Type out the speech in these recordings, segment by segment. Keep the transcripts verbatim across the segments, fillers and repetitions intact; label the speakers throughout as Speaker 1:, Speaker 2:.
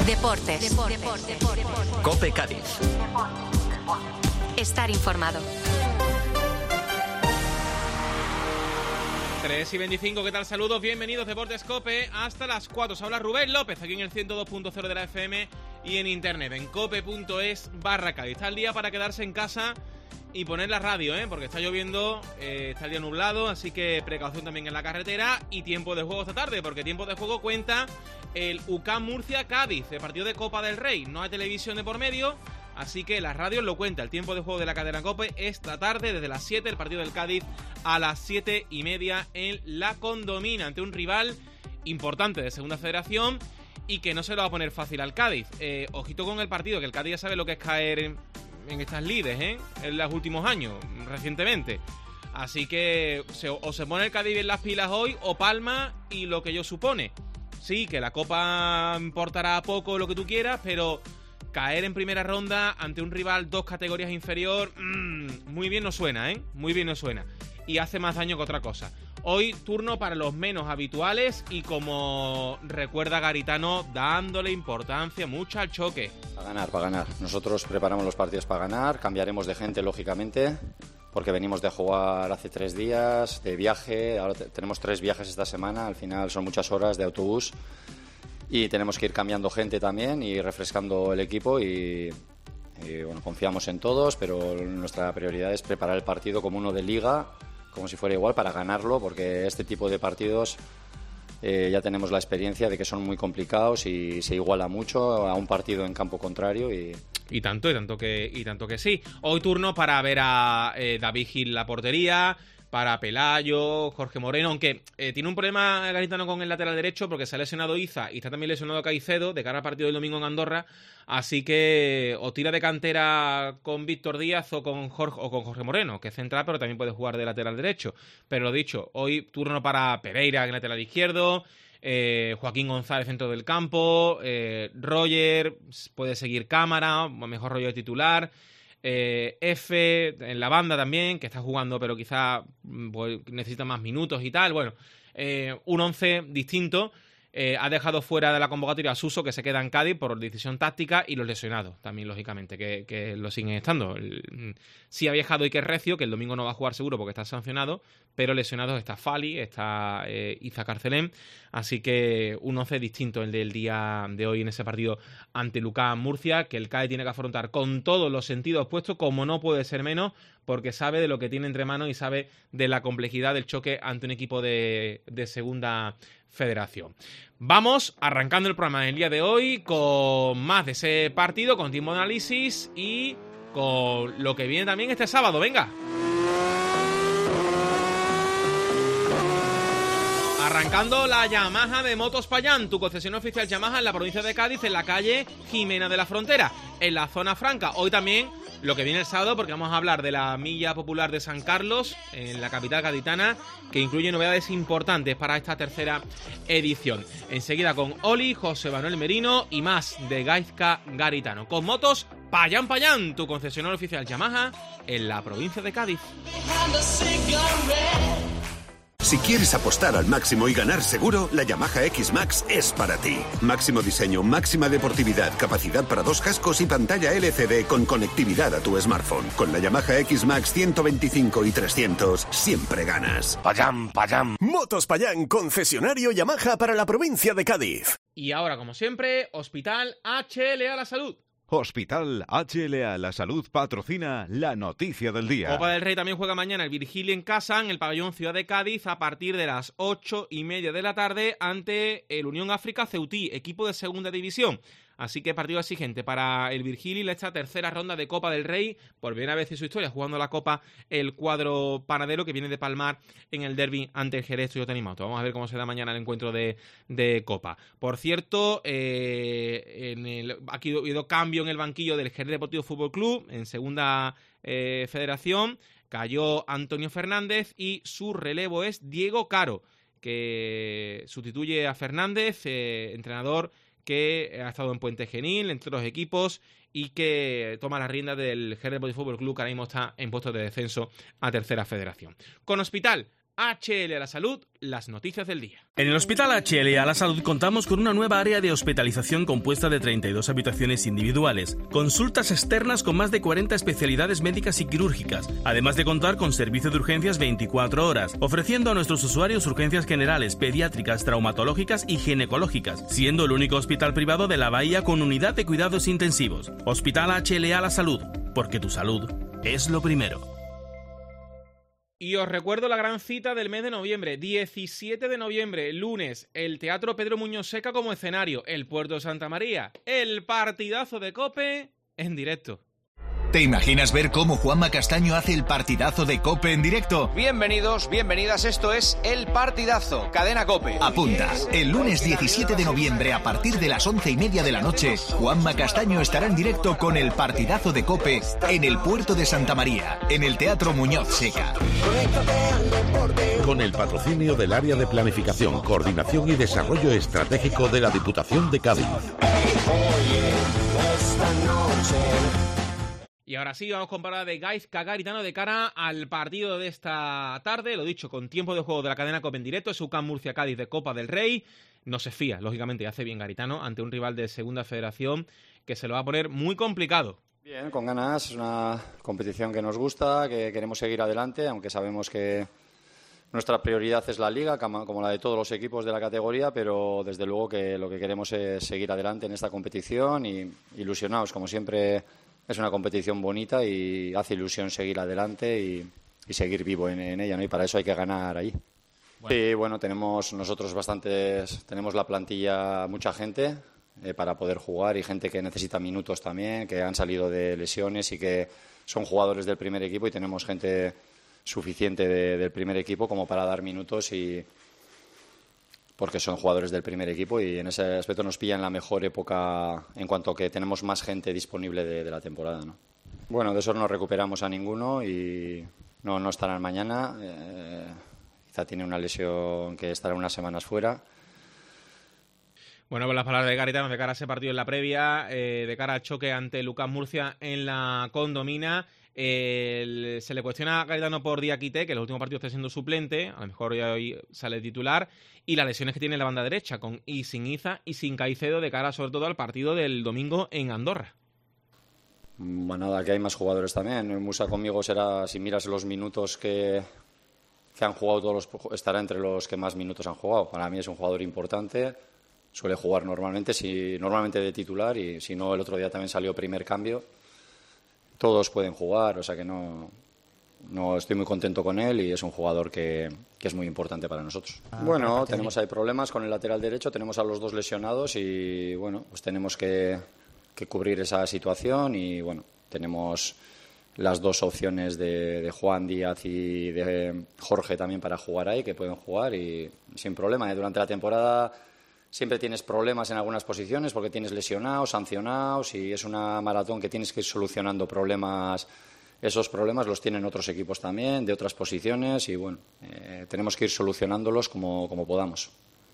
Speaker 1: Deportes. Deportes. Deportes. Deportes.
Speaker 2: COPE Cádiz.
Speaker 1: Estar informado.
Speaker 3: tres y veinticinco, ¿qué tal? Saludos, bienvenidos Deportes COPE hasta las cuatro. Os habla Rubén López aquí en el ciento dos punto cero de la F M y en internet en cope punto es barra Cádiz. Está el día para quedarse en casa y poner la radio, ¿eh? Porque está lloviendo, eh, está el día nublado, así que precaución también en la carretera y tiempo de juego esta tarde, porque tiempo de juego cuenta el U C A M Murcia-Cádiz, el partido de Copa del Rey. No hay televisión de por medio, así que las radios lo cuenta. El tiempo de juego de la cadena COPE esta tarde desde las siete, el partido del Cádiz a las siete y media en La Condomina, ante un rival importante de Segunda Federación y que no se lo va a poner fácil al Cádiz. Eh, ojito con el partido, que el Cádiz ya sabe lo que es caer en, en estas lides, ¿eh? En los últimos años, recientemente. Así que se, o se pone el Cádiz en las pilas hoy o palma, y lo que yo supone. Sí, que la Copa importará poco, lo que tú quieras, pero caer en primera ronda ante un rival dos categorías inferior, mmm, muy bien no suena, ¿eh? Muy bien no suena. Y hace más daño que otra cosa. Hoy turno para los menos habituales y, como recuerda Garitano, dándole importancia mucha al choque.
Speaker 4: Para ganar, para ganar. Nosotros preparamos los partidos para ganar, cambiaremos de gente, lógicamente, porque venimos de jugar hace tres días, de viaje, ahora te- tenemos tres viajes esta semana, al final son muchas horas de autobús y tenemos que ir cambiando gente también y refrescando el equipo y, y bueno, confiamos en todos, pero nuestra prioridad es preparar el partido como uno de liga, como si fuera igual, para ganarlo, porque este tipo de partidos eh, ya tenemos la experiencia de que son muy complicados y se iguala mucho a un partido en campo contrario y...
Speaker 3: Y tanto, y tanto que, y tanto que sí. Hoy turno para ver a eh, David Gil la portería, para Pelayo, Jorge Moreno, aunque eh, tiene un problema Garitano con el lateral derecho porque se ha lesionado Iza y está también lesionado Caicedo de cara al partido del domingo en Andorra, así que o tira de cantera con Víctor Díaz o con Jorge, o con Jorge Moreno, que es central pero también puede jugar de lateral derecho. Pero lo dicho, hoy turno para Pereira en lateral izquierdo, Eh, Joaquín González centro del campo, eh, Roger, puede seguir Cámara, mejor Roger titular, eh, F en la banda también, que está jugando pero quizá pues, necesita más minutos y tal. Bueno, eh, un once distinto. Eh, ha dejado fuera de la convocatoria a Suso, que se queda en Cádiz por decisión táctica, y los lesionados también, lógicamente, que, que lo siguen estando. El, sí ha viajado Iker Recio, que el domingo no va a jugar seguro porque está sancionado, pero lesionados está Fali, está eh, Iza Carcelén, así que un once distinto el del día de hoy en ese partido ante el U C A M Murcia, que el Cádiz tiene que afrontar con todos los sentidos puestos, como no puede ser menos, porque sabe de lo que tiene entre manos y sabe de la complejidad del choque ante un equipo de, de Segunda Federación. Vamos arrancando el programa del día de hoy con más de ese partido, con tiempo de análisis y con lo que viene también este sábado. Venga. Arrancando la Yamaha de Motos Payán, tu concesión oficial Yamaha en la provincia de Cádiz, en la calle Jimena de la Frontera, en la zona franca. Hoy también lo que viene el sábado, porque vamos a hablar de la Milla Popular de San Carlos, en la capital gaditana, que incluye novedades importantes para esta tercera edición. Enseguida con Oli, José Manuel Merino y más de Gaizka Garitano. Con Motos Payán Payán, tu concesionario oficial Yamaha en la provincia de Cádiz.
Speaker 5: Si quieres apostar al máximo y ganar seguro, la Yamaha X-Max es para ti. Máximo diseño, máxima deportividad, capacidad para dos cascos y pantalla L C D con conectividad a tu smartphone. Con la Yamaha X-Max ciento veinticinco y trescientos, siempre ganas.
Speaker 2: Payán, Payán.
Speaker 5: Motos Payán, concesionario Yamaha para la provincia de Cádiz.
Speaker 3: Y ahora, como siempre, Hospital H L A La Salud.
Speaker 6: Hospital H L A La Salud patrocina la noticia del día.
Speaker 3: Copa del Rey también juega mañana el Virgili en casa, en el pabellón Ciudad de Cádiz, a partir de las ocho y media de la tarde, ante el Unión África Ceutí, equipo de segunda división. Así que partido exigente para el Virgili en esta tercera ronda de Copa del Rey, por primera vez en su historia, jugando la Copa el cuadro panadero, que viene de palmar en el derbi ante el Jerez Toyota Animauto. Vamos a ver cómo se da mañana el encuentro de, de Copa. Por cierto, eh, en el, aquí ha habido cambio en el banquillo del Jerez Deportivo Fútbol Club, en segunda eh, federación. Cayó Antonio Fernández y su relevo es Diego Caro, que sustituye a Fernández, eh, entrenador que ha estado en Puente Genil, entre otros equipos, y que toma la rienda del Jerez Deportivo Fútbol Club, que ahora mismo está en puestos de descenso a tercera federación. Con Hospital H L a la Salud, las noticias del día.
Speaker 2: En el Hospital H L a la Salud contamos con una nueva área de hospitalización compuesta de treinta y dos habitaciones individuales, consultas externas con más de cuarenta especialidades médicas y quirúrgicas, además de contar con servicio de urgencias veinticuatro horas, ofreciendo a nuestros usuarios urgencias generales, pediátricas, traumatológicas y ginecológicas, siendo el único hospital privado de la Bahía con unidad de cuidados intensivos. Hospital H L a la Salud, porque tu salud es lo primero.
Speaker 3: Y os recuerdo la gran cita del mes de noviembre, diecisiete de noviembre, lunes, el Teatro Pedro Muñoz Seca como escenario, el Puerto de Santa María, el partidazo de COPE en directo.
Speaker 7: ¿Te imaginas ver cómo Juanma Castaño hace el partidazo de COPE en directo?
Speaker 8: Bienvenidos, bienvenidas, esto es El Partidazo, Cadena COPE.
Speaker 7: Apunta, el lunes diecisiete de noviembre a partir de las once y media de la noche, Juanma Castaño estará en directo con el partidazo de COPE en el Puerto de Santa María, en el Teatro Muñoz Seca.
Speaker 9: Con el patrocinio del Área de Planificación, Coordinación y Desarrollo Estratégico de la Diputación de Cádiz.
Speaker 3: Y ahora sí, vamos con palabras de Gaizka Garitano de cara al partido de esta tarde. Lo dicho, con tiempo de juego de la cadena COPE en directo, es U C A M Murcia Cádiz de Copa del Rey. No se fía, lógicamente, y hace bien Garitano ante un rival de Segunda Federación que se lo va a poner muy complicado.
Speaker 4: Bien, con ganas, es una competición que nos gusta, que queremos seguir adelante, aunque sabemos que nuestra prioridad es la Liga, como la de todos los equipos de la categoría, pero desde luego que lo que queremos es seguir adelante en esta competición y ilusionados, como siempre. Es una competición bonita y hace ilusión seguir adelante y, y seguir vivo en, en ella, ¿no? Y para eso hay que ganar ahí. Bueno. Y bueno, tenemos nosotros bastantes, tenemos la plantilla, mucha gente eh, para poder jugar y gente que necesita minutos también, que han salido de lesiones y que son jugadores del primer equipo y tenemos gente suficiente de, del primer equipo como para dar minutos y porque son jugadores del primer equipo y en ese aspecto nos pilla en la mejor época en cuanto que tenemos más gente disponible de, de la temporada, ¿no? Bueno, de eso no recuperamos a ninguno y no, no estarán mañana. Eh, quizá tiene una lesión que estará unas semanas fuera.
Speaker 3: Bueno, pues las palabras de Garitano de cara a ese partido en la previa, eh, de cara al choque ante el U C A M Murcia en la Condomina. Eh, se le cuestiona a Garitano por Diakité, que en los últimos partidos está siendo suplente, a lo mejor ya hoy sale titular, y las lesiones que tiene en la banda derecha, con y sin Iza y sin Caicedo, de cara sobre todo al partido del domingo en Andorra.
Speaker 4: Bueno, nada, que hay más jugadores también. Musa conmigo será, si miras los minutos que, que han jugado todos los, estará entre los que más minutos han jugado. Para mí es un jugador importante, suele jugar normalmente, si, normalmente de titular, y si no, el otro día también salió primer cambio. Todos pueden jugar, o sea que no, no estoy muy contento con él y es un jugador que, que es muy importante para nosotros. Ah, bueno, tenemos ahí problemas con el lateral derecho, tenemos a los dos lesionados y bueno, pues tenemos que, que cubrir esa situación y bueno, tenemos las dos opciones de, de Juan Díaz y de Jorge también para jugar ahí, que pueden jugar y sin problema. ¿eh? Durante la temporada siempre tienes problemas en algunas posiciones porque tienes lesionados, sancionados y es una maratón que tienes que ir solucionando problemas. Esos problemas los tienen otros equipos también, de otras posiciones y bueno, eh, tenemos que ir solucionándolos como, como podamos.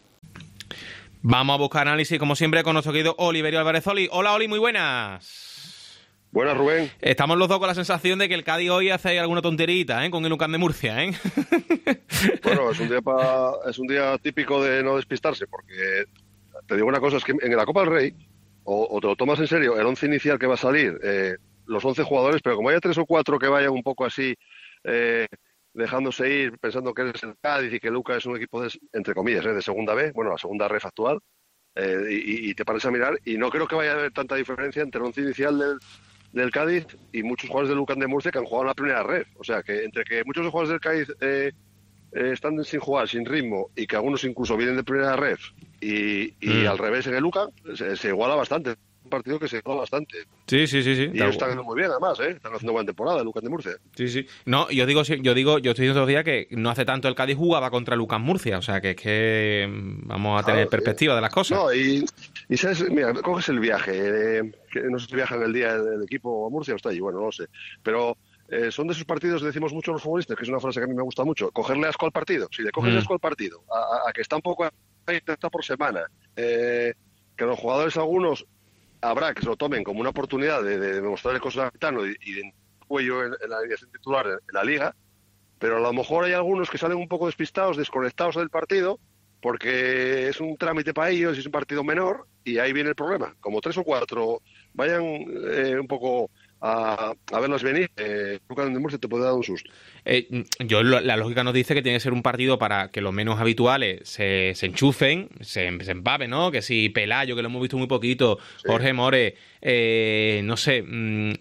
Speaker 3: Vamos a buscar análisis como siempre con nuestro querido Oliverio Álvarez. Oli. Hola Oli, muy buenas.
Speaker 10: Buenas, Rubén.
Speaker 3: Estamos los dos con la sensación de que el Cádiz hoy hace alguna tonterita, ¿eh? Con el U C A M de Murcia, ¿eh?
Speaker 10: Bueno, es un día pa, es un día típico de no despistarse, porque te digo una cosa, es que en la Copa del Rey, o, o te lo tomas en serio, el once inicial que va a salir, eh, los once jugadores, pero como haya tres o cuatro que vayan un poco así, eh, dejándose ir, pensando que es el Cádiz y que Luca es un equipo, de, entre comillas, ¿eh? de segunda B, bueno, la segunda ref actual, eh, y, y te pares a mirar, y no creo que vaya a haber tanta diferencia entre el once inicial del del Cádiz y muchos jugadores del U C A M de Murcia que han jugado en la primera red. O sea, que entre que muchos jugadores del Cádiz eh, eh, están sin jugar, sin ritmo, y que algunos incluso vienen de primera red, y, y mm. al revés en el U C A M, se, se iguala bastante. Un partido que se iguala bastante.
Speaker 3: Sí, sí, sí. sí.
Speaker 10: Y ellos están haciendo muy bien, además, ¿eh? Están haciendo buena temporada el U C A M de Murcia.
Speaker 3: Sí, sí. No, yo digo, yo digo, yo estoy diciendo otro día que no hace tanto el Cádiz jugaba contra el U C A M Murcia. O sea, que es que vamos a tener claro, perspectiva sí. de las cosas.
Speaker 10: No, y, y sabes, mira, coges el viaje, eh, que no sé si viajan el día del equipo a Murcia o está allí, bueno, no lo sé. Pero eh, son de esos partidos, decimos mucho los futbolistas, que es una frase que a mí me gusta mucho, cogerle asco al partido. Si le coges mm. asco al partido, a, a, a que está un poco ahí, está por semana, eh, que los jugadores algunos habrá que se lo tomen como una oportunidad de, de demostrarle cosas a Garitano y, y de cuello en, en la alineación titular en, en la Liga, pero a lo mejor hay algunos que salen un poco despistados, desconectados del partido, porque es un trámite para ellos y es un partido menor, y ahí viene el problema. Como tres o cuatro vayan eh, un poco a, a verlos venir, eh, Lucas de Murcia te puede dar un susto.
Speaker 3: Eh, yo La lógica nos dice que tiene que ser un partido para que los menos habituales se, se enchufen, se, se empapen, ¿no? Que si Pelayo, que lo hemos visto muy poquito, sí. Jorge More, eh, no sé, mmm,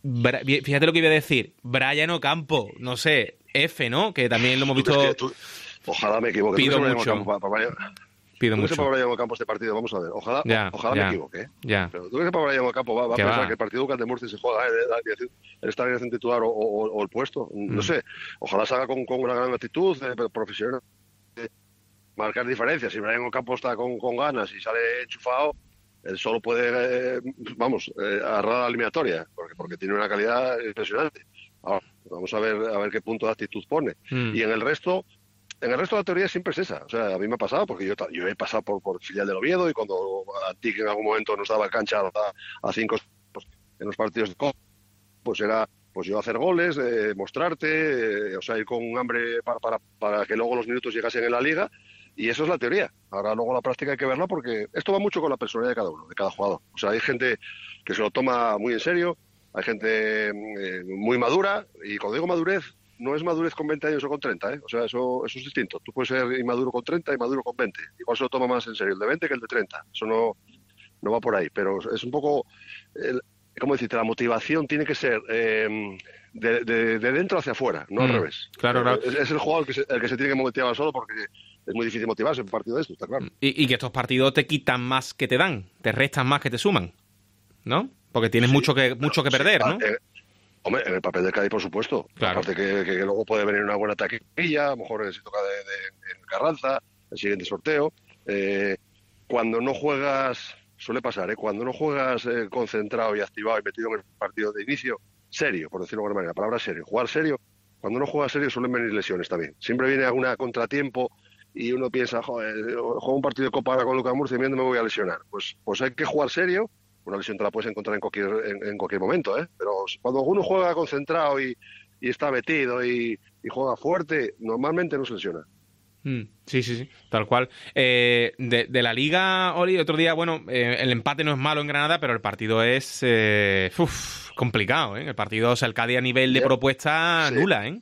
Speaker 3: fíjate lo que iba a decir, Brian Ocampo, no sé, F, ¿no? Que también lo hemos visto...
Speaker 10: Tú, ojalá me equivoque.
Speaker 3: Pido mucho.
Speaker 10: Para, para, para,
Speaker 3: Pido mucho.
Speaker 10: para Brian Ocampo este partido, vamos a ver. Ojalá,
Speaker 3: ya,
Speaker 10: ojalá
Speaker 3: ya,
Speaker 10: me equivoque. ¿eh?
Speaker 3: Ya.
Speaker 10: Pero tú crees que para Brian Ocampo va, va a pensar va? que el partido Lucas de Murcia se juega ¿eh? el estar en el titular o, o, o el puesto. Mm. No sé. Ojalá salga con, con una gran actitud eh, profesional. Eh, marcar diferencias. Si Brian Ocampo está con, con ganas y sale enchufado, él solo puede, eh, vamos, eh, agarrar la eliminatoria, porque, porque tiene una calidad impresionante. Ahora, vamos a ver a ver qué punto de actitud pone. Mm. Y en el resto, en el resto la teoría siempre es esa. O sea, a mí me ha pasado, porque yo, yo he pasado por, por filial del Oviedo, y cuando a ti que en algún momento nos daba cancha a, a cinco pues, en los partidos de Copa, pues era pues yo hacer goles, eh, mostrarte, eh, o sea, ir con un hambre para, para, para que luego los minutos llegasen en la liga. Y eso es la teoría. Ahora luego la práctica hay que verla, porque esto va mucho con la personalidad de cada uno, de cada jugador. O sea, hay gente que se lo toma muy en serio, hay gente eh, muy madura, y cuando digo madurez, no es madurez con veinte años o con treinta, ¿eh? O sea, eso, eso es distinto. Tú puedes ser inmaduro con treinta y maduro con veinte. Igual se lo toma más en serio el de veinte que el de treinta. Eso no, no va por ahí. Pero es un poco, el, ¿cómo decirte? La motivación tiene que ser eh, de, de, de dentro hacia afuera, no mm, al revés.
Speaker 3: Claro, claro.
Speaker 10: Es, es el jugador que se, el que se tiene que motivar solo, porque es muy difícil motivarse en un partido de esto, está claro.
Speaker 3: Y, y que estos partidos te quitan más que te dan, te restan más que te suman, ¿no? Porque tienes sí, mucho que mucho que perder, sí, ¿no?
Speaker 10: Eh, hombre, en el papel del Cádiz, por supuesto.
Speaker 3: Claro.
Speaker 10: Aparte que, que, que luego puede venir una buena taquilla, a lo mejor si toca de, de, en Carranza, el siguiente sorteo. Eh, cuando no juegas, suele pasar, ¿eh? Cuando no juegas eh, concentrado y activado y metido en el partido de inicio, serio, por decirlo de alguna manera, la palabra serio, jugar serio, cuando no juegas serio suelen venir lesiones también. Siempre viene alguna contratiempo y uno piensa, joder, juego un partido de Copa ahora con Lucas Murcia y me voy a lesionar. Pues, pues hay que jugar serio. Una lesión te la puedes encontrar en cualquier, en, en cualquier momento, ¿eh? Pero cuando uno juega concentrado y, y está metido y, y juega fuerte, normalmente no se lesiona.
Speaker 3: Mm, sí, sí, sí, tal cual. Eh, de, de la Liga, Oli, otro día, bueno, eh, el empate no es malo en Granada, pero el partido es eh, uf, complicado, ¿eh? El partido, o sea, el Cádiz a nivel de propuesta sí. nula, ¿eh?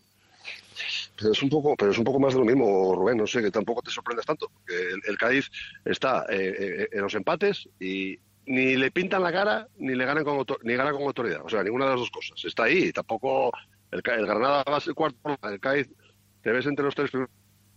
Speaker 10: Pero es un poco, pero es un poco más de lo mismo, Rubén. No sé, que tampoco te sorprendas tanto, porque el, el Cádiz está eh, eh, en los empates y ni le pintan la cara ni le ganan con autor, ni gana con autoridad. O sea, ninguna de las dos cosas. Está ahí. Tampoco el, el Granada va a ser cuarto. El Cádiz te ves entre los tres primeros.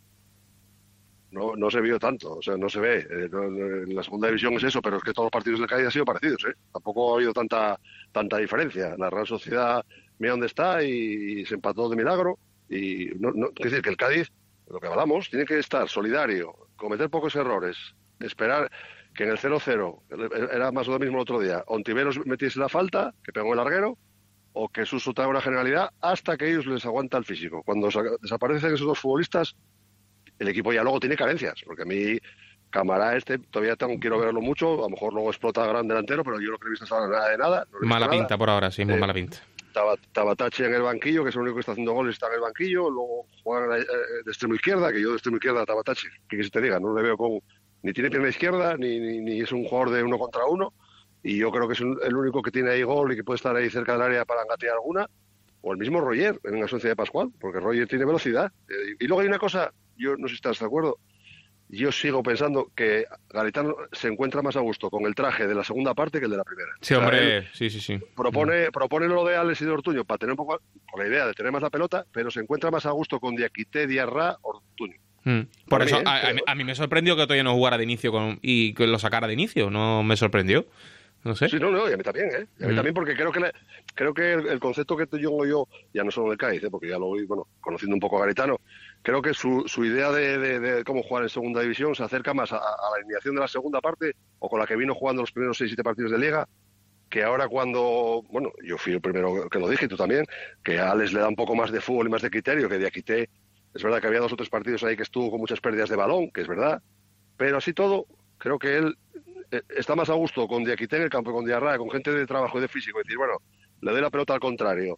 Speaker 10: No, no se vio tanto. O sea, no se ve. Eh, no, no, en la segunda división es eso, pero es que todos los partidos del Cádiz han sido parecidos, ¿eh? Tampoco ha habido tanta tanta diferencia. La Real Sociedad mira dónde está y, y se empató de milagro. Y no, no, es decir, que el Cádiz, lo que hablamos, tiene que estar solidario, cometer pocos errores, esperar que en el cero cero, era más o lo mismo el otro día, Ontiveros metiese la falta, que pegó el larguero, o que Suso te haga una generalidad, hasta que ellos les aguanta el físico. Cuando desaparecen esos dos futbolistas, el equipo ya luego tiene carencias, porque a mí, Camará este, todavía tengo, quiero verlo mucho, a lo mejor luego explota gran delantero, pero yo no creo que he visto nada de nada. No
Speaker 3: mala
Speaker 10: nada.
Speaker 3: pinta por ahora, sí, muy eh, mala pinta.
Speaker 10: Tabatachi en el banquillo, que es el único que está haciendo goles, está en el banquillo. Luego juegan de extremo izquierda, que yo de extremo izquierda a Tabatachi, que, que se te diga, no le veo con ni tiene pierna izquierda, ni, ni, ni es un jugador de uno contra uno, y yo creo que es el único que tiene ahí gol y que puede estar ahí cerca del área para engatear alguna, o el mismo Roger en la ausencia de Pascual, porque Roger tiene velocidad. Y luego hay una cosa, yo no sé si estás de acuerdo, yo sigo pensando que Garitano se encuentra más a gusto con el traje de la segunda parte que el de la primera.
Speaker 3: Sí, hombre, o sea, sí, sí, sí.
Speaker 10: Propone, mm. propone lo de Alex y de Ortuño para tener un poco, con la idea de tener más la pelota, pero se encuentra más a gusto con Diakité, Diarra, Ortuño.
Speaker 3: Mm. Por eso, a, a, a mí me sorprendió que todavía no jugara de inicio con, y que lo sacara de inicio, no me sorprendió. No sé.
Speaker 10: Sí, no, no, y a mí también, ¿eh? Y a mí mm. también, porque creo que le, creo que el, el concepto que tengo yo, ya no solo en el Cádiz, ¿eh? Porque ya lo voy, bueno, conociendo un poco a Garitano, creo que su, su idea de, de, de cómo jugar en segunda división se acerca más a, a la alineación de la segunda parte, o con la que vino jugando los primeros seis siete partidos de Liga, que ahora cuando, bueno, yo fui el primero que lo dije, y tú también, que a Alex le da un poco más de fútbol y más de criterio, que Diakité, es verdad que había dos o tres partidos ahí que estuvo con muchas pérdidas de balón, que es verdad, pero así todo, creo que él está más a gusto con Diakité en el campo, con Diarra, con gente de trabajo y de físico, es decir, bueno, le doy la pelota al contrario, y,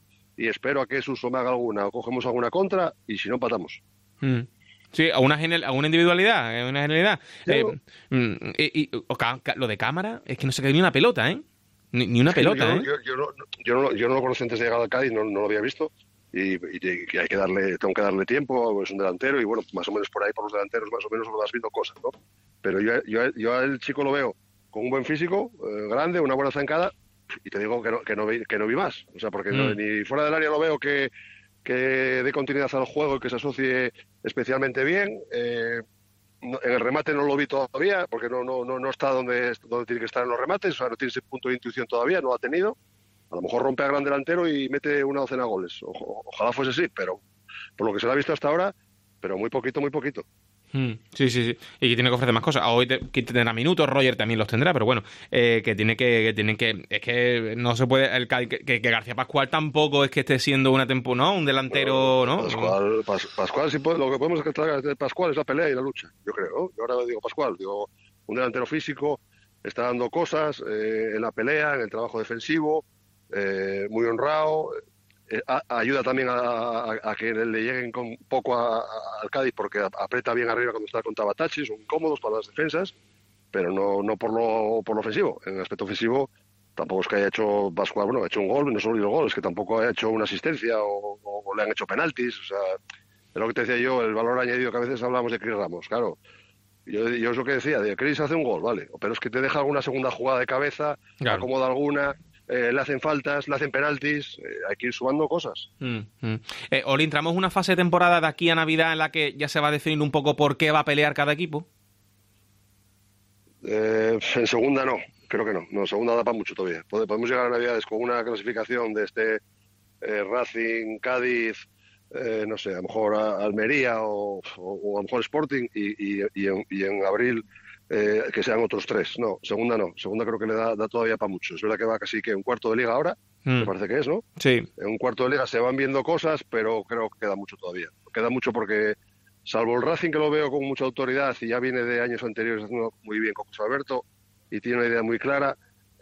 Speaker 10: y espero a que Suso me haga alguna o cogemos alguna contra y si no empatamos.
Speaker 3: Mm. Sí, a una, genial, a una individualidad, a una genialidad. Eh, mm, y, y, o ca, ca, lo de cámara, es que no se quedó ni una pelota, ¿eh? Ni, ni una pelota,
Speaker 10: yo,
Speaker 3: ¿eh?
Speaker 10: Yo, yo, no, yo, no, yo no lo conocí antes de llegar al Cádiz, no, no lo había visto. Y, y, y hay que darle, tengo que darle tiempo, es un delantero y bueno, más o menos por ahí, por los delanteros, más o menos lo vas viendo cosas, ¿no? Pero yo, yo, yo al chico lo veo con un buen físico, eh, grande, una buena zancada, y te digo que no, que no, vi, que no vi más. O sea, porque mm. no, ni fuera del área lo veo que, que dé continuidad al juego y que se asocie especialmente bien. Eh, no, en el remate no lo vi todavía, porque no, no, no, no está donde, donde tiene que estar en los remates, o sea, no tiene ese punto de intuición todavía, no lo ha tenido. A lo mejor rompe a gran delantero y mete una docena de goles. O, ojalá fuese así, pero por lo que se le ha visto hasta ahora, pero muy poquito, muy poquito.
Speaker 3: Mm, sí, sí, sí. Y que tiene que ofrecer más cosas. Hoy te, que tendrá minutos, Roger también los tendrá, pero bueno, eh, que tiene que, que tienen que, es que no se puede, el, que, que García Pascual tampoco es que esté siendo una tempo, ¿no? Un delantero,
Speaker 10: bueno,
Speaker 3: ¿no?
Speaker 10: Pascual, Pas, Pascual sí puede, lo que podemos traer de Pascual es la pelea y la lucha, yo creo, ¿no? Yo ahora digo Pascual, digo un delantero físico, está dando cosas eh, en la pelea, en el trabajo defensivo. Eh, muy honrado, eh, a, ayuda también a, a, a que le lleguen con poco a, a, al Cádiz porque aprieta bien arriba cuando está con Tabatachi, son cómodos para las defensas, pero no, no por lo por lo ofensivo. En el aspecto ofensivo tampoco es que haya hecho Pascual, bueno, ha hecho un gol, no solo el gol, es que tampoco ha hecho una asistencia o, o, o le han hecho penaltis, o sea, es lo que te decía yo, el valor añadido que a veces hablamos de Chris Ramos, claro. Yo, yo es lo que decía, de Chris hace un gol, vale, pero es que te deja alguna segunda jugada de cabeza, claro. Acomoda alguna. Eh, le hacen faltas, le hacen penaltis, eh, hay que ir sumando cosas.
Speaker 3: Mm, mm. Eh, Oli, entramos en una fase de temporada de aquí a Navidad en la que ya se va a definir un poco por qué va a pelear cada equipo.
Speaker 10: Eh, en segunda no, creo que no. No, en segunda da para mucho todavía. Podemos llegar a Navidades con una clasificación de este eh, Racing, Cádiz, eh, no sé, a lo mejor a Almería o, o, o a lo mejor Sporting y, y, y, en, y en abril eh, que sean otros tres. No, segunda no. Segunda creo que le da, da todavía para mucho. Es verdad que va casi que un cuarto de liga ahora, mm. me parece que es, ¿no?
Speaker 3: Sí.
Speaker 10: En un cuarto de liga se van viendo cosas, pero creo que queda mucho todavía. Queda mucho porque, salvo el Racing que lo veo con mucha autoridad y ya viene de años anteriores haciendo muy bien con José Alberto y tiene una idea muy clara,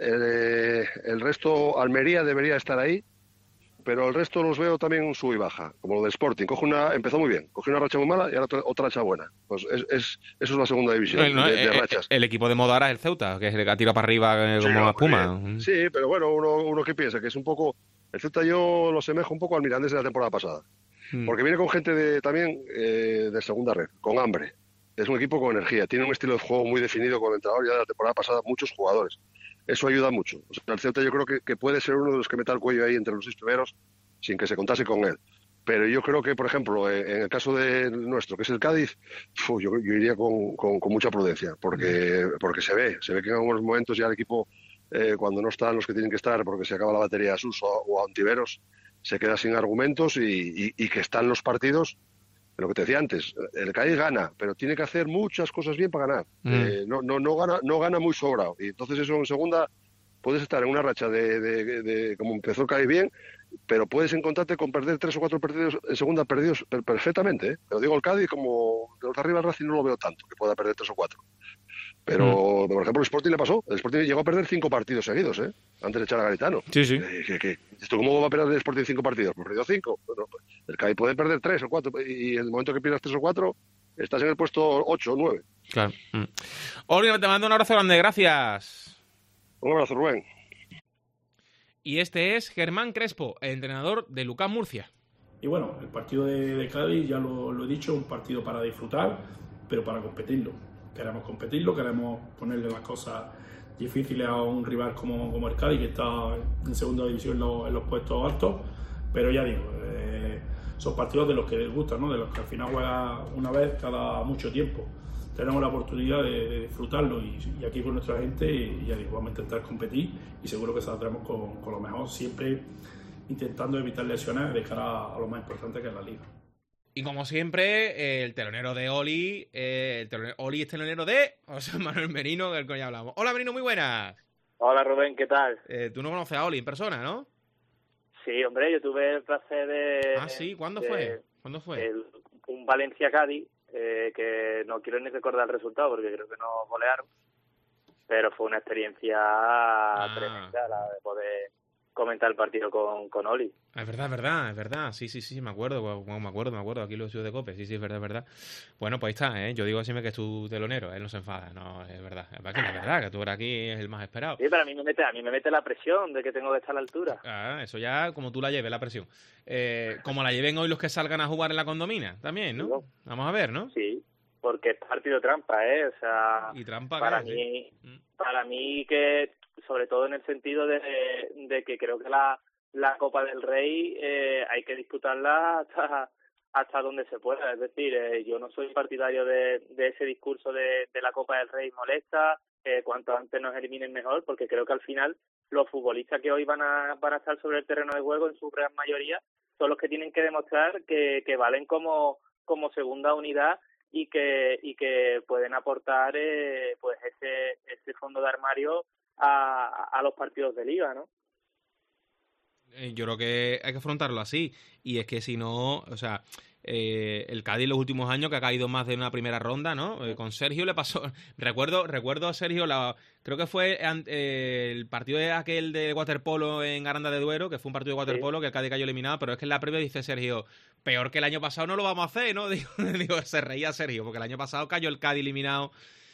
Speaker 10: eh, el resto, Almería debería estar ahí, pero el resto los veo también sub y baja, como lo de Sporting. Coge una, empezó muy bien, cogió una racha muy mala y ahora otra, otra racha buena. Pues es, es, eso es la segunda división
Speaker 3: no, no,
Speaker 10: de, de
Speaker 3: el,
Speaker 10: rachas.
Speaker 3: El equipo de moda ahora es el Ceuta, que es el que ha tirado para arriba eh,
Speaker 10: sí,
Speaker 3: como
Speaker 10: no,
Speaker 3: espuma.
Speaker 10: Sí, pero bueno, uno, uno que piensa que es un poco... El Ceuta yo lo asemejo un poco al Mirandés de la temporada pasada. Hmm. Porque viene con gente de, también eh, de segunda red, con hambre. Es un equipo con energía, tiene un estilo de juego muy definido con el entrenador ya de la temporada pasada, muchos jugadores. Eso ayuda mucho. O sea, el Ceuta yo creo que, que puede ser uno de los que meta el cuello ahí entre los seis primeros sin que se contase con él. Pero yo creo que, por ejemplo, en el caso de nuestro, que es el Cádiz, uf, yo, yo iría con, con, con mucha prudencia, porque, porque se ve, se ve que en algunos momentos ya el equipo, eh, cuando no están los que tienen que estar, porque se acaba la batería a Suso o a Ontiveros, se queda sin argumentos y, y, y que están los partidos, lo que te decía antes, el Cádiz gana, pero tiene que hacer muchas cosas bien para ganar. Mm. Eh, no, no, no, gana, no gana muy sobrado. Y entonces eso en segunda puedes estar en una racha de, de, de, de como empezó el Cádiz bien, pero puedes encontrarte con perder tres o cuatro partidos en segunda perdidos perfectamente, ¿eh? Pero digo, el Cádiz, como de los de arriba el Racing no lo veo tanto, que pueda perder tres o cuatro. Pero, mm. por ejemplo, el Sporting le pasó. El Sporting llegó a perder cinco partidos seguidos, ¿eh? Antes de echar a Garitano.
Speaker 3: Sí, sí.
Speaker 10: Eh, que, que, ¿Esto cómo va a perder el Sporting cinco partidos? Pues perdió cinco. Bueno, el Cádiz puede perder tres o cuatro, y en el momento que pierdas tres o cuatro, estás en el puesto ocho o nueve.
Speaker 3: Claro. Mm. Oli, te mando un abrazo grande, gracias.
Speaker 10: Un abrazo, Rubén.
Speaker 3: Y este es Germán Crespo, el entrenador de Lucas Murcia.
Speaker 11: Y bueno, el partido de, de Cádiz, ya lo, lo he dicho, un partido para disfrutar, pero para competirlo. Queremos competirlo, queremos ponerle las cosas difíciles a un rival como, como el Cádiz, que está en segunda división en los, en los puestos altos, pero ya digo, eh, son partidos de los que les gustan, ¿no? De los que al final juega una vez cada mucho tiempo. Tenemos la oportunidad de, de disfrutarlo y, y aquí con nuestra gente, y ya digo, vamos a intentar competir y seguro que saldremos con, con lo mejor, siempre intentando evitar lesiones de cara a lo más importante que es la liga.
Speaker 3: Y como siempre, el telonero de Oli, eh, el telonero, Oli es telonero de José Manuel Merino, del que ya hablamos. Hola Merino, muy buenas.
Speaker 12: Hola Rubén, ¿qué tal?
Speaker 3: Eh, tú no conoces a Oli en persona, ¿no?
Speaker 12: Sí, hombre, yo tuve el placer de...
Speaker 3: Ah, sí, ¿cuándo de, fue? ¿Cuándo fue?
Speaker 12: El, un Valencia-Cádiz, eh, que no quiero ni recordar el resultado porque creo que nos golearon, pero fue una experiencia ah. tremenda la de poder comentar el partido con, con Oli.
Speaker 3: Es verdad, es verdad, es verdad. Sí, sí, sí, me acuerdo, me acuerdo, me acuerdo. Aquí lo estudios de COPE. Sí, sí, es verdad, es verdad. Bueno, pues ahí está, ¿eh? Yo digo siempre que es tu telonero, él no se enfada. No, es verdad. Es verdad, que es verdad, que tú ahora aquí es el más esperado.
Speaker 12: Sí, pero a mí me mete, a mí me mete la presión de que tengo que estar a la altura.
Speaker 3: Ah, eso ya como tú la lleves, la presión. Eh, como la lleven hoy los que salgan a jugar en la condomina, también, ¿no?
Speaker 12: No.
Speaker 3: Vamos a ver, ¿no?
Speaker 12: Sí, porque es partido trampa, ¿eh? O sea,
Speaker 3: ¿Y trampa
Speaker 12: para
Speaker 3: qué?
Speaker 12: mí,
Speaker 3: Sí.
Speaker 12: para mí que, sobre todo en el sentido de, de que creo que la la Copa del Rey eh, hay que disputarla hasta hasta donde se pueda. Es decir, eh, yo no soy partidario de, de ese discurso de, de la Copa del Rey molesta, eh, cuanto antes nos eliminen mejor, porque creo que al final los futbolistas que hoy van a van a estar sobre el terreno de juego en su gran mayoría son los que tienen que demostrar que, que valen como como segunda unidad y que y que pueden aportar eh, pues ese ese fondo de armario a, a los partidos de liga, ¿no?
Speaker 3: Yo creo que hay que afrontarlo así. Y es que si no, o sea, eh, el Cádiz en los últimos años que ha caído más de una primera ronda, ¿no? Eh, con Sergio le pasó. Recuerdo, recuerdo a Sergio, la, creo que fue eh, el partido de aquel de waterpolo en Aranda de Duero, que fue un partido de waterpolo sí. que el Cádiz cayó eliminado, pero es que en la previa dice Sergio, peor que el año pasado no lo vamos a hacer, ¿no? Digo, digo se reía Sergio, porque el año pasado cayó el Cádiz eliminado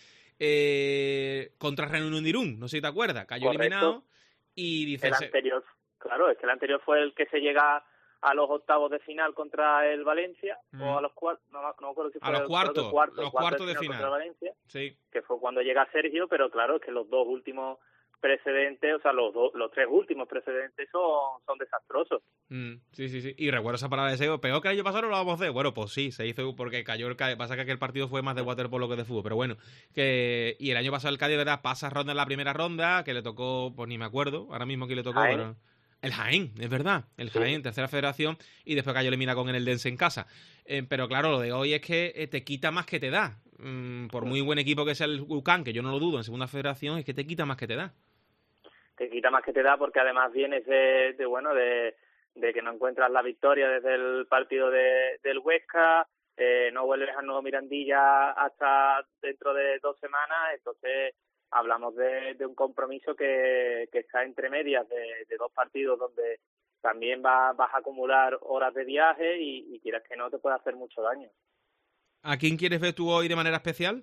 Speaker 3: eh, contra Renundirún, no sé si te acuerdas, cayó
Speaker 12: Correcto.
Speaker 3: eliminado y dice...
Speaker 12: El anterior. Claro, es que el anterior fue el que se llega a los octavos de final contra el Valencia, mm. o a los cuartos, no, no me acuerdo si fue
Speaker 3: a los
Speaker 12: el,
Speaker 3: cuartos,
Speaker 12: cuarto,
Speaker 3: los
Speaker 12: cuarto
Speaker 3: cuartos de final,
Speaker 12: de final. Valencia,
Speaker 3: sí.
Speaker 12: Que fue cuando llega Sergio, pero claro, es que los dos últimos precedentes, o sea, los dos, los tres últimos precedentes son, son desastrosos.
Speaker 3: Mm, sí, sí, sí. Y recuerdo esa palabra de Sergio, peor que el año pasado no lo vamos a hacer. Bueno, pues sí, se hizo porque cayó el Cádiz. Pasa que aquel partido fue más de waterpolo que de fútbol, pero bueno. que Y el año pasado el Cádiz, ¿verdad? Pasa ronda en la primera ronda, que le tocó, pues ni me acuerdo, ahora mismo quién le tocó,
Speaker 12: Jaén.
Speaker 3: pero... El Jaén, es verdad, el Jaén, sí. Tercera federación, y después cayó elimina con el Eldense en casa. Eh, pero claro, lo de hoy es que eh, te quita más que te da. Mm, por muy buen equipo que sea el U C A N, que yo no lo dudo, en segunda federación, es que te quita más que te da.
Speaker 12: Te quita más que te da porque además vienes de, de bueno, de, de que no encuentras la victoria desde el partido de, del Huesca, eh, no vuelves al nuevo Mirandilla hasta dentro de dos semanas, entonces... Hablamos de, de un compromiso que, que está entre medias de, de dos partidos donde también va, vas a acumular horas de viaje y, y quieras que no te puede hacer mucho daño.
Speaker 3: ¿A quién quieres ver tú hoy de manera especial?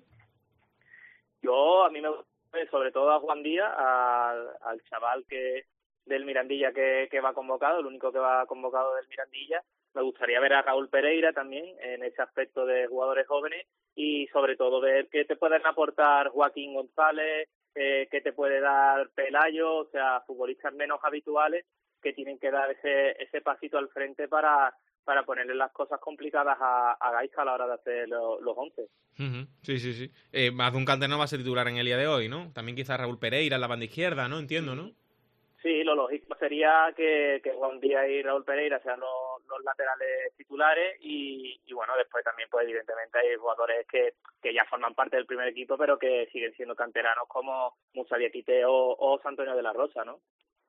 Speaker 12: Yo, a mí me gusta sobre todo a Juan Díaz, al, al chaval que del Mirandilla que, que va convocado, el único que va convocado del Mirandilla. Me gustaría ver a Raúl Pereira también en ese aspecto de jugadores jóvenes y sobre todo ver qué te pueden aportar Joaquín González, eh, qué te puede dar Pelayo, o sea, futbolistas menos habituales que tienen que dar ese ese pasito al frente para para ponerle las cosas complicadas a, a Gaisca a la hora de hacer lo, los once.
Speaker 3: Uh-huh. Sí, sí, sí. Eh, más de un canterano va a ser titular en el día de hoy, ¿no? También quizás Raúl Pereira en la banda izquierda, ¿no? Entiendo, ¿no?
Speaker 12: Sí, lo lógico sería que, que Juan Díaz y Raúl Pereira sean los, los laterales titulares y, y bueno, después también pues evidentemente hay jugadores que, que ya forman parte del primer equipo pero que siguen siendo canteranos como Musa Diakité o, o Antonio de la Rosa, ¿no?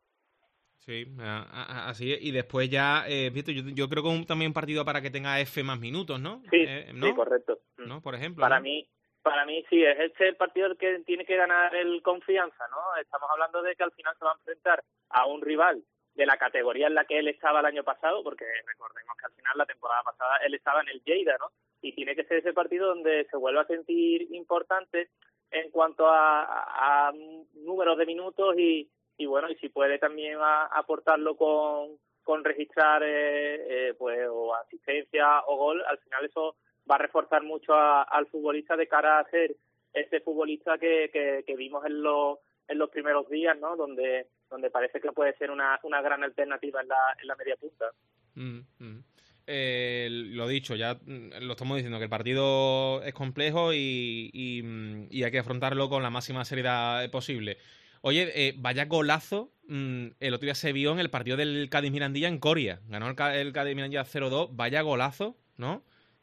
Speaker 3: Sí, a, a, así es. Y después ya, eh, yo, yo creo que un, también un partido para que tenga F más minutos, ¿no?
Speaker 12: Sí,
Speaker 3: eh, ¿no?
Speaker 12: sí, correcto.
Speaker 3: ¿No? Por ejemplo.
Speaker 12: Para
Speaker 3: ¿no?
Speaker 12: mí Para mí sí, es este el partido el que tiene que ganar el confianza, ¿no? Estamos hablando de que al final se va a enfrentar a un rival de la categoría en la que él estaba el año pasado, porque recordemos que al final la temporada pasada él estaba en el Lleida, ¿no? Y tiene que ser ese partido donde se vuelva a sentir importante en cuanto a, a, a números de minutos y, y bueno, y si puede también a, aportarlo con, con registrar eh, eh, pues o asistencia o gol, al final eso va a reforzar mucho a, al futbolista de cara a ser ese futbolista que, que, que vimos en los en los primeros días, ¿no? Donde donde parece que puede ser una, una gran alternativa en la, en la media punta.
Speaker 3: Mm, mm. Eh, lo dicho, ya lo estamos diciendo, que el partido es complejo y, y, y hay que afrontarlo con la máxima seriedad posible. Oye, eh, vaya golazo, mmm, el otro día se vio en el partido del Cádiz-Mirandilla en Coria. Ganó el, el Cádiz-Mirandilla cero dos, vaya golazo, ¿no?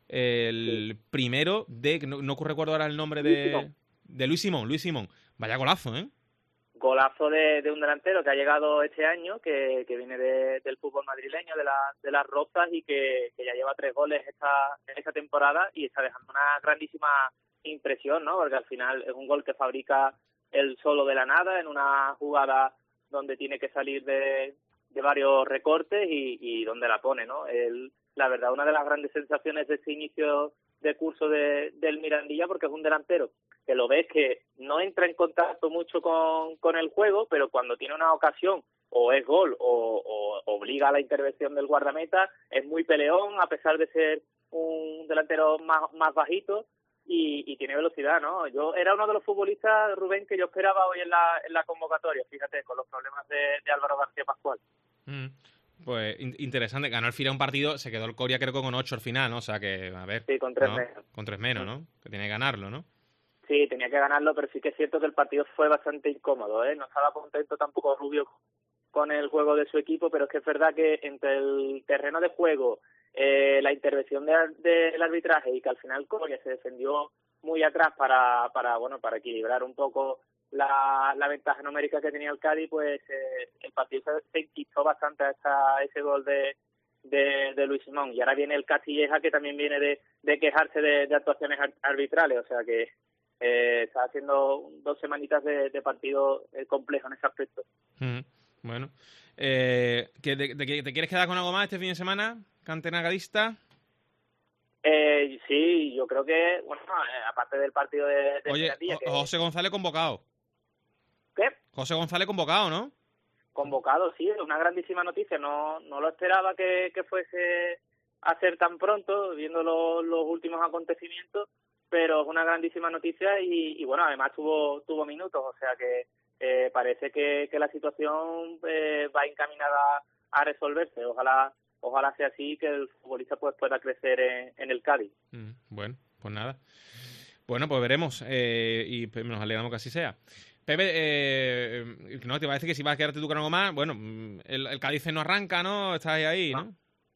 Speaker 3: El sí. primero de, no, no recuerdo ahora el nombre
Speaker 12: Luis
Speaker 3: de,
Speaker 12: Simón.
Speaker 3: de Luis Simón, Luis Simón. Vaya golazo, ¿eh?
Speaker 12: Golazo de, de un delantero que ha llegado este año, que, que viene de, del fútbol madrileño, de, la, de las Rozas, y que, que ya lleva tres goles esta, en esta temporada y está dejando una grandísima impresión, ¿no? Porque al final es un gol que fabrica él solo de la nada, en una jugada donde tiene que salir de, de varios recortes y, y dónde la pone, ¿no? El, la verdad, una de las grandes sensaciones de este inicio de curso de, del Mirandilla, porque es un delantero que lo ves que no entra en contacto mucho con, con el juego, pero cuando tiene una ocasión, o es gol, o, o obliga a la intervención del guardameta, es muy peleón, a pesar de ser un delantero más, más bajito, y, y tiene velocidad, ¿no? Yo era uno de los futbolistas, Rubén, que yo esperaba hoy en la, en la convocatoria, fíjate, con los problemas de, de Álvaro García Pascual.
Speaker 3: Mm. Pues in- interesante, ganó al final un partido, se quedó el Coria creo que con ocho al final, ¿no? O sea que, a ver...
Speaker 12: Sí, con tres
Speaker 3: ¿no?
Speaker 12: menos.
Speaker 3: Con tres menos, ¿no? Que tiene que ganarlo, ¿no?
Speaker 12: Sí, tenía que ganarlo, pero sí que es cierto que el partido fue bastante incómodo, ¿eh? No estaba contento tampoco Rubio con el juego de su equipo, pero es que es verdad que entre el terreno de juego, eh, la intervención de, del arbitraje y que al final Coria se defendió muy atrás para, para bueno, para equilibrar un poco la, la ventaja numérica que tenía el Cádiz, pues eh, el partido se, se enquistó bastante hasta ese gol de, de, de Luis Simón. Y ahora viene el Castilleja, que también viene de, de quejarse de, de actuaciones arbitrales, o sea que eh, está haciendo dos semanitas de, de partido eh, complejo en ese aspecto.
Speaker 3: Mm, bueno, eh, ¿que te, te, ¿te quieres quedar con algo más este fin de semana, cantenagadista?
Speaker 12: Eh, sí, yo creo que, bueno, eh, aparte del partido de, de
Speaker 3: Oye,
Speaker 12: Mirandilla, que,
Speaker 3: José González convocado.
Speaker 12: ¿qué?
Speaker 3: José González convocado, ¿no?
Speaker 12: Convocado, sí, es una grandísima noticia. No no lo esperaba que, que fuese a ser tan pronto, viendo lo, los últimos acontecimientos, pero es una grandísima noticia y, y bueno, además tuvo tuvo minutos, o sea que eh, parece que, que la situación eh, va encaminada a resolverse. Ojalá ojalá sea así, que el futbolista pues pueda crecer en, en el Cádiz.
Speaker 3: Mm, bueno, pues nada. Bueno, pues veremos eh, y pues, nos alegramos que así sea. Pepe, eh, no, te parece que si vas a quedarte tú con algo más, bueno, el, el Cádiz no arranca, ¿no? Estás ahí, ahí ¿no?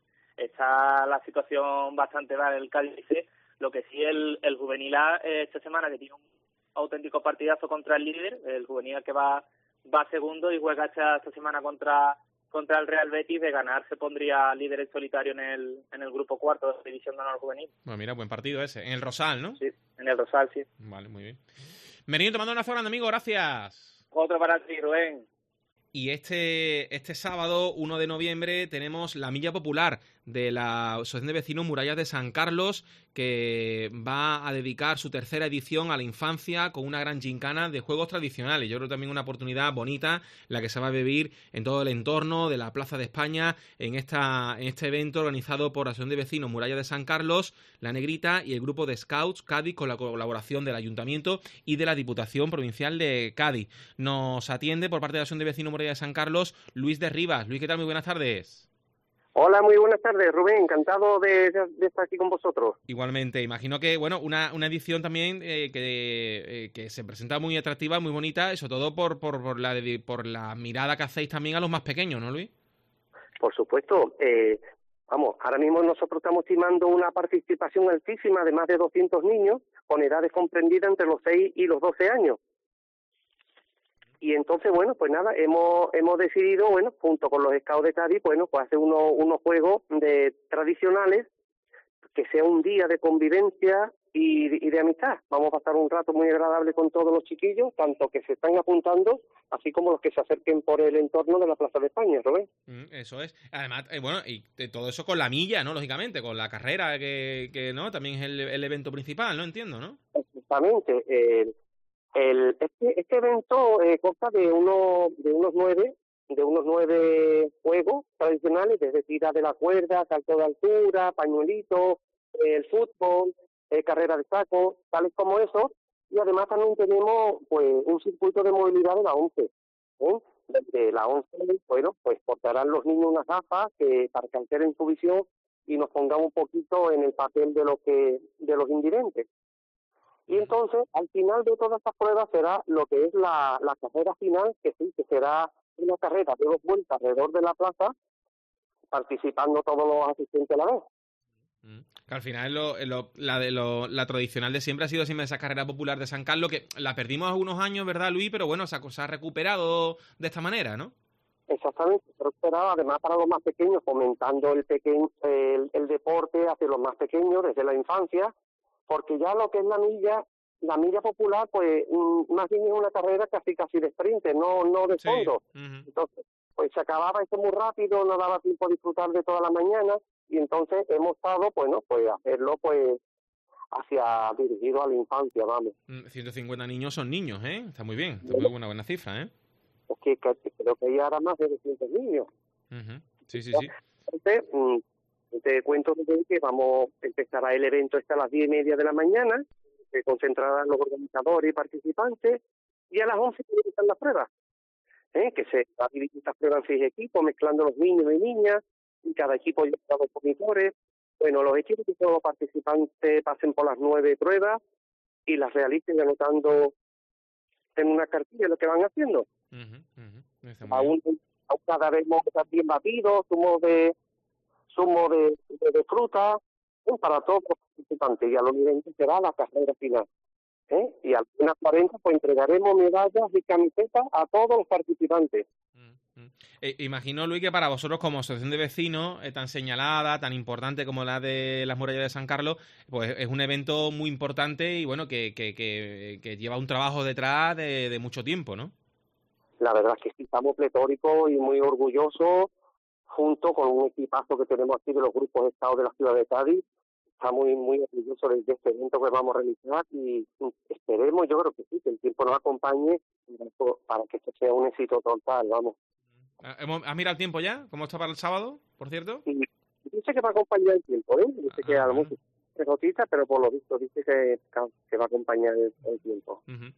Speaker 12: Está la situación bastante mal en el Cádiz. Lo que sí, el, el Juvenil A, eh, esta semana, que tiene un auténtico partidazo contra el líder, el Juvenil A que va va segundo y juega esta, esta semana contra contra el Real Betis. De ganar se pondría líder en solitario en el en el grupo cuarto de la División de Honor Juvenil.
Speaker 3: Bueno, mira, buen partido ese. En el Rosal, ¿no?
Speaker 12: Sí, en el Rosal, sí.
Speaker 3: Vale, muy bien. Merino, te mando un abrazo grande, amigo, gracias.
Speaker 12: Otro para ti, Rubén.
Speaker 3: Y este, este sábado, uno de noviembre, tenemos la Milla Popular de la Asociación de Vecinos Murallas de San Carlos, que va a dedicar su tercera edición a la infancia con una gran gincana de juegos tradicionales. Yo creo también una oportunidad bonita la que se va a vivir en todo el entorno de la Plaza de España en, esta, en este evento organizado por la Asociación de Vecinos Murallas de San Carlos, La Negrita y el grupo de Scouts Cádiz, con la colaboración del Ayuntamiento y de la Diputación Provincial de Cádiz. Nos atiende por parte de la Asociación de Vecinos Murallas de San Carlos Luis de Rivas. Luis, ¿qué tal? Muy buenas tardes.
Speaker 13: Hola, muy buenas tardes, Rubén. Encantado de, de, de estar aquí con vosotros.
Speaker 3: Igualmente. Imagino que, bueno, una, una edición también eh, que, eh, que se presenta muy atractiva, muy bonita, y sobre todo por, por, por, la, por la mirada que hacéis también a los más pequeños, ¿no, Luis?
Speaker 13: Por supuesto. Eh, vamos, ahora mismo nosotros estamos estimando una participación altísima de más de doscientos niños con edades comprendidas entre los seis y los doce años. Y entonces, bueno, pues nada, hemos hemos decidido, bueno, junto con los Scouts de Cádiz, bueno, pues hacer unos unos juegos de tradicionales, que sea un día de convivencia y, y de amistad. Vamos a pasar un rato muy agradable con todos los chiquillos, tanto que se están apuntando, así como los que se acerquen por el entorno de la Plaza de España, ¿no ves?
Speaker 3: Mm, eso es. Además, eh, bueno, y todo eso con la milla, ¿no? Lógicamente, con la carrera, que, que no, también es el, el evento principal, ¿no? Entiendo, ¿no?
Speaker 13: Exactamente. Eh, El, este, este evento eh, consta de uno, de unos nueve, de unos nueve juegos tradicionales, desde tira de la cuerda, salto de altura, pañuelito, eh, el fútbol, eh, carrera de saco, tales como eso, y además también tenemos pues un circuito de movilidad de la once, ¿eh? Desde la once, bueno, pues portarán los niños unas gafas que para que alteren su visión y nos pongamos un poquito en el papel de lo que de los invidentes. Y entonces, al final de todas estas pruebas será lo que es la, la carrera final, que sí, que será una carrera de dos vueltas alrededor de la plaza, participando todos los asistentes a la vez.
Speaker 3: Que al final lo, lo, la, de lo, la tradicional de siempre ha sido siempre esa carrera popular de San Carlos, que la perdimos hace unos años, ¿verdad, Luis? Pero bueno, se ha, se ha recuperado de esta manera, ¿no?
Speaker 13: Exactamente, se ha recuperado además para los más pequeños, fomentando el, pequeño, el, el deporte hacia los más pequeños desde la infancia, porque ya lo que es la milla, la milla popular, pues más bien es una carrera casi casi de sprint, no no de fondo. Sí. Uh-huh. Entonces, pues se acababa esto muy rápido, no daba tiempo a disfrutar de toda la mañana, y entonces hemos estado, bueno, pues hacerlo pues hacia dirigido a la infancia, vamos.
Speaker 3: ciento cincuenta niños son niños, ¿eh? Está muy bien, es muy buena, buena cifra, ¿eh?
Speaker 13: Es que, que creo que hay ahora más de doscientos niños.
Speaker 3: Uh-huh. Sí, sí, sí.
Speaker 13: Entonces, te cuento que vamos, empezará el evento hasta las diez y media de la mañana, se concentrarán los organizadores y participantes, y a las once comienzan las pruebas, ¿eh? Que se va a dividir estas pruebas en seis equipos, mezclando los niños y niñas, y cada equipo lleva dos monitores. Bueno, los equipos y todos los participantes pasen por las nueve pruebas y las realicen anotando en una cartilla lo que van haciendo.
Speaker 3: Uh-huh, uh-huh.
Speaker 13: Aún, aún cada vez también batidos, zumo de zumo de, de, de fruta, ¿eh? Para todos los participantes, y a los niveles será la carrera final. ¿eh? Y a las cuarenta pues entregaremos medallas y camisetas a todos los participantes.
Speaker 3: Eh, imagino, Luis, que para vosotros como asociación de vecinos, eh, tan señalada, tan importante como la de las murallas de San Carlos, pues es un evento muy importante y bueno, que, que, que, que lleva un trabajo detrás de, de mucho tiempo, ¿no?
Speaker 13: La verdad es que sí, estamos pletóricos y muy orgullosos, junto con un equipazo que tenemos aquí de los grupos de Estado de la ciudad de Cádiz. Estamos muy, muy orgullosos de este evento que vamos a realizar y esperemos, yo creo que sí, que el tiempo nos acompañe para que esto sea un éxito total, vamos.
Speaker 3: ¿Has mirado el tiempo ya? ¿Cómo está para el sábado, por cierto?
Speaker 13: Sí, dice que va a acompañar el tiempo, ¿eh? Dice ah, que a lo mejor es notita, pero por lo visto dice que, que va a acompañar el, el tiempo.
Speaker 3: Uh-huh.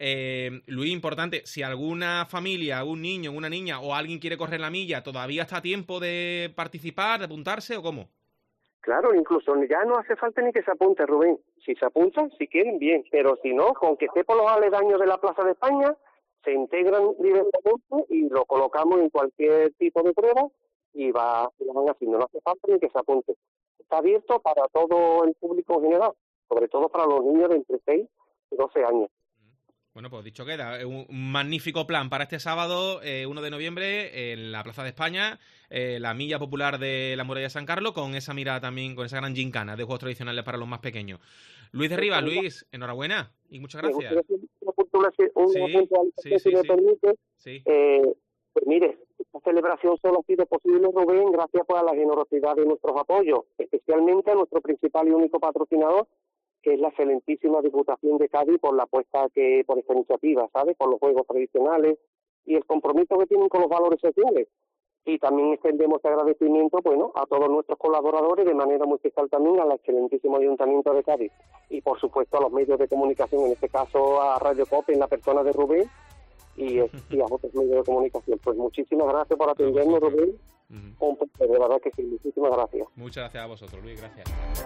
Speaker 3: eh, Luis, importante, si alguna familia, algún niño, una niña o alguien quiere correr la milla, ¿todavía está a tiempo de participar, de apuntarse o cómo?
Speaker 13: Claro, incluso ya no hace falta ni que se apunte, Rubén. Si se apuntan, si quieren, bien, pero si no, con que esté por los aledaños de la Plaza de España, se integran directamente y lo colocamos en cualquier tipo de prueba y va, lo van haciendo. No hace falta ni que se apunte. Está abierto para todo el público en general, sobre todo para los niños de entre seis y doce años.
Speaker 3: Bueno, pues dicho queda, un magnífico plan para este sábado, eh, uno de noviembre, en la Plaza de España, eh, la milla popular de la muralla de San Carlos, con esa mirada también, con esa gran gincana de juegos tradicionales para los más pequeños. Luis de Rivas, Luis, enhorabuena y muchas gracias.
Speaker 13: Una puntualización, sí, sí, si sí, me sí. permite.
Speaker 3: Sí.
Speaker 13: Eh, pues mire, esta celebración solo ha sido posible, Rubén, gracias pues, a la generosidad de nuestros apoyos, especialmente a nuestro principal y único patrocinador, que es la excelentísima Diputación de Cádiz, por la apuesta que por esta iniciativa, ¿sabes? Por los juegos tradicionales y el compromiso que tienen con los valores sociales. Y también extendemos este agradecimiento, bueno, a todos nuestros colaboradores, de manera muy especial también al excelentísimo Ayuntamiento de Cádiz. Y por supuesto a los medios de comunicación, en este caso a Radio Cope, en la persona de Rubén, y, y a otros medios de comunicación. Pues muchísimas gracias por atendernos, Rubén. Uh-huh. Un placer, de verdad que sí, muchísimas gracias.
Speaker 3: Muchas gracias a vosotros, Luis, gracias.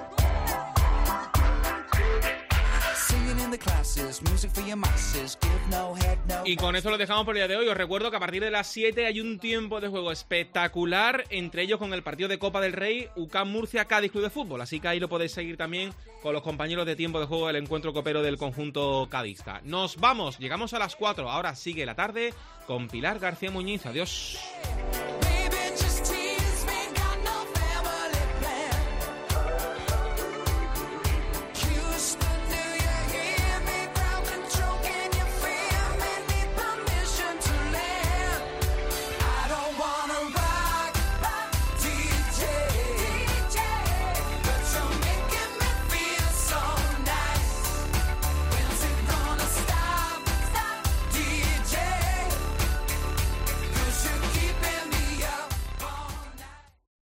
Speaker 3: Y con esto lo dejamos por el día de hoy. Os recuerdo que a partir de las siete hay un tiempo de juego espectacular, entre ellos con el partido de Copa del Rey, U C A M Murcia Cádiz Club de Fútbol. Así que ahí lo podéis seguir también con los compañeros de tiempo de juego del encuentro copero del conjunto cadista. Nos vamos, llegamos a las cuatro. Ahora sigue la tarde con Pilar García Muñiz. Adiós.